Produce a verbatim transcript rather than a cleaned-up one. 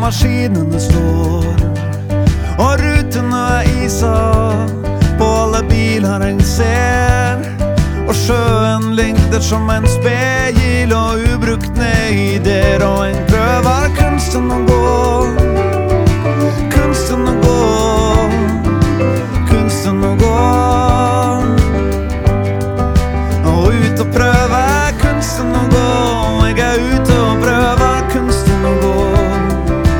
maskinene står, og rutene er isa på alle biler en ser, og sjøen ligger som en speil og ubrukt ned der, og en prøver kunsten å gå